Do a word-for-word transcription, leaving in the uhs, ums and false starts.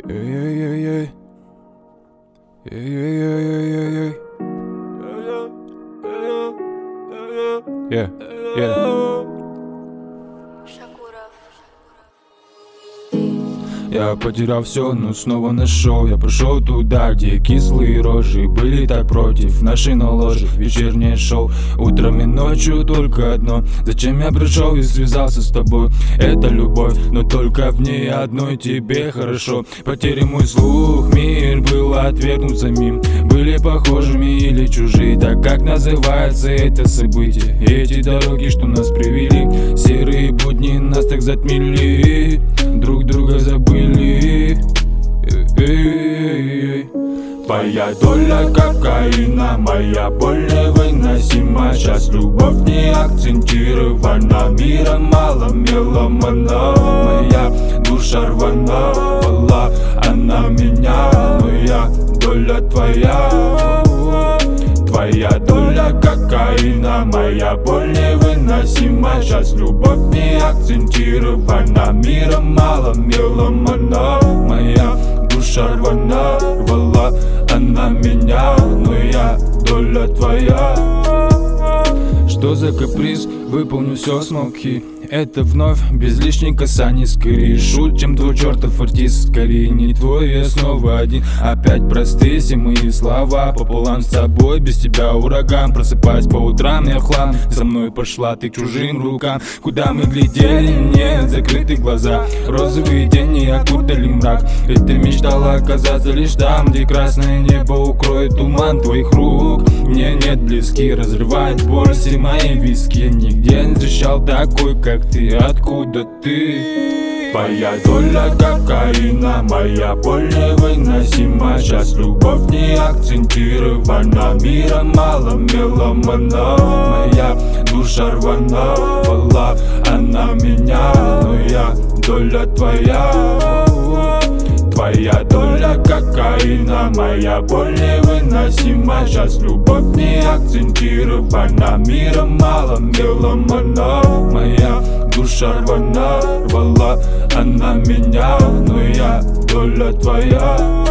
Эй-эй-эй-эй. Эй-эй-эй-эй-эй. Yeah, yeah. Я потерял все, но снова нашел. Я пошел туда, где кислые рожи были так против нашей наложи. Вечернее шоу, утром и ночью только одно: зачем я пришел и связался с тобой? Это любовь, но только в ней одной тебе хорошо. Потеря мой слух, мир был отвергнут самим. Были похожими или чужие, так как называется это событие. Эти дороги, что нас привели, серые будни нас так затмили, друг друга забыли. Эй-эй-эй. Твоя доля кокаина, моя боль невыносима. Сейчас любовь не акцентирована, мира мало, меломана. Моя душа рванула, она меня, но я доля твоя. Твоя доля кокаина, моя боль невыносима. Сейчас любовь не акцентирована, мира мало, меломана. Моя душа рвана, рвала она меня, но я доля твоя. Что за каприз, выполню все с молки. Это вновь без лишних касаний, скорее шут, чем твой чертов артист. Скорее не твой, я снова один. Опять простые все мои слова пополам с тобой, без тебя ураган. Просыпаюсь по утрам, я в хлам. За мной пошла ты к чужим рукам. Куда мы глядели, нет, закрыты глаза. Розовые тени окутали мрак. И ты мечтала оказаться лишь там, где красное небо укроет туман твоих рук. Мне нет близких, разрывает боль все мои виски. Нигде не встречал такой, как ты, откуда ты? Твоя доля кокаина, моя боль невыносима. Сейчас любовь не акцентирована, мира мало, меломана. Моя душа рванула, она меня, но я доля твоя. Твоя доля кокаина, моя боль невыносима. Сейчас любовь не акцентирована, мира мало, меломана. Моя душа рвана, рвала она меня, но я доля твоя.